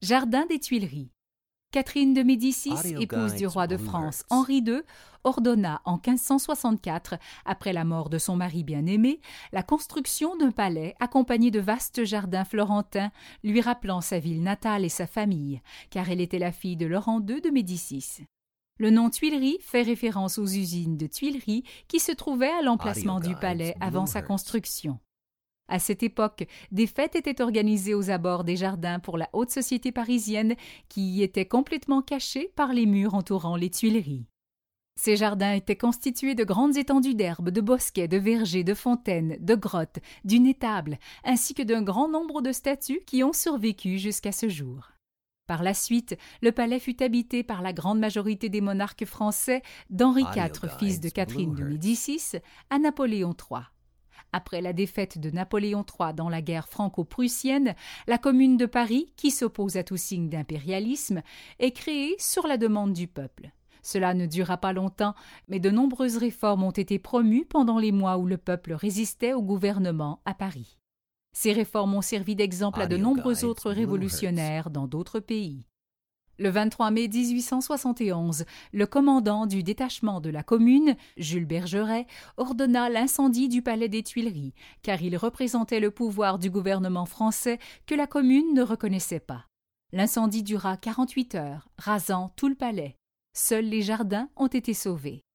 Jardin des Tuileries. Catherine de Médicis, épouse du roi de France Henri II, ordonna en 1564, après la mort de son mari bien-aimé, la construction d'un palais accompagné de vastes jardins florentins, lui rappelant sa ville natale et sa famille, car elle était la fille de Laurent II de Médicis. Le nom Tuileries fait référence aux usines de Tuileries qui se trouvaient à l'emplacement du palais avant sa construction. À cette époque, des fêtes étaient organisées aux abords des jardins pour la haute société parisienne qui y était complètement cachée par les murs entourant les Tuileries. Ces jardins étaient constitués de grandes étendues d'herbes, de bosquets, de vergers, de fontaines, de grottes, d'une étable, ainsi que d'un grand nombre de statues qui ont survécu jusqu'à ce jour. Par la suite, le palais fut habité par la grande majorité des monarques français, d'Henri IV, fils de Catherine de Médicis, à Napoléon III. Après la défaite de Napoléon III dans la guerre franco-prussienne, la Commune de Paris, qui s'oppose à tout signe d'impérialisme, est créée sur la demande du peuple. Cela ne dura pas longtemps, mais de nombreuses réformes ont été promues pendant les mois où le peuple résistait au gouvernement à Paris. Ces réformes ont servi d'exemple à de nombreux autres révolutionnaires dans d'autres pays. Le 23 mai 1871, le commandant du détachement de la Commune, Jules Bergeret, ordonna l'incendie du palais des Tuileries, car il représentait le pouvoir du gouvernement français que la Commune ne reconnaissait pas. L'incendie dura 48 heures, rasant tout le palais. Seuls les jardins ont été sauvés.